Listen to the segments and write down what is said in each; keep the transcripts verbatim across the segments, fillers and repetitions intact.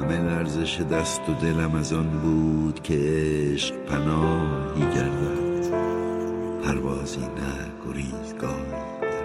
همه لرزش دست و دلم از آن بود که عشق پناهی گردد، پروازی نه گریزگاهی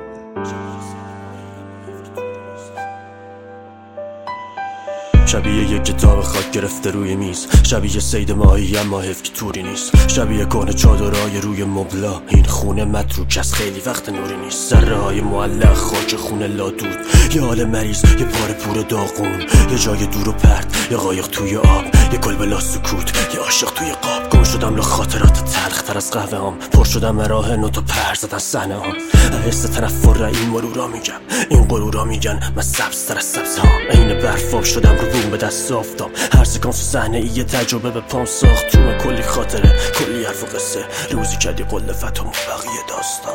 شبیه یک کتاب خاک گرفته روی میز، شبیه سید ماهی اما حیف که توری نیست، شبیه کهنه چادرهای روی مبلا، این خونه متروک از خیلی وقت نوری نیست، ذره های معلق خاک خونه لادود، یه حال مریض، یه پاره پور داغون، یه جای دور و پرت، یه قایق توی آب، یه گل بلا سکوت، یه عاشق توی قاب. گم شدم ل خاطرات تلخ تر از قهوه هام، پر شدم راه نوت و پر زدن صحنه هام، حس تنفر این مرورا میگم، این غرورا میگن من سبزتر از سبز هام، عین برفاب شدم رو بوم به دست آفتاب، هر سکانس صحنه ای یه تجربه به پام ساخت، تو من کلی خاطره، کلی حرف و قصه، روزی کردی قل فتام و بقیه داستان.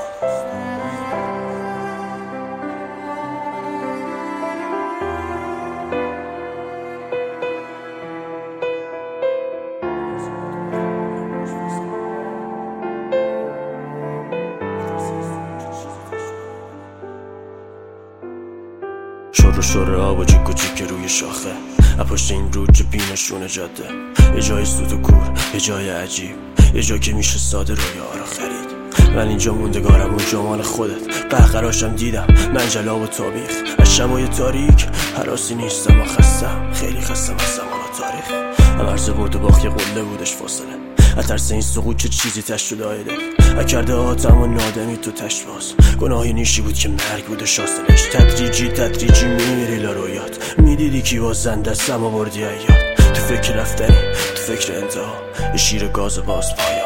شور و شور آب و جیک و جیک روی شاخه، اپاشت این رود که بینشونه جاده، یه جای سود و کور، یه جای عجیب، یه جا که میشه ساده رویا رو خرید. من اینجا موندگارم اون جمال خودت، قهقراشم دیدم من جلاب و تابیخ، از شبای تاریک حراسی نیستم و خستم، خیلی خستم از زمان و تاریخ. هم عرض برد و باخت یه قله بودش فاصله، از ترس این سقوط چه چیزی تش شده آیده، اکرده آتم و نادمی تو تش باز، گناهی نیشی بود که مرگ بود و شاستنش، تدریجی تدریجی میری لارویات، میدیدی کی با زنده سم و بردی ایاد، تو فکر رفتنی، تو فکر انتها، یه شیر گاز باز پایه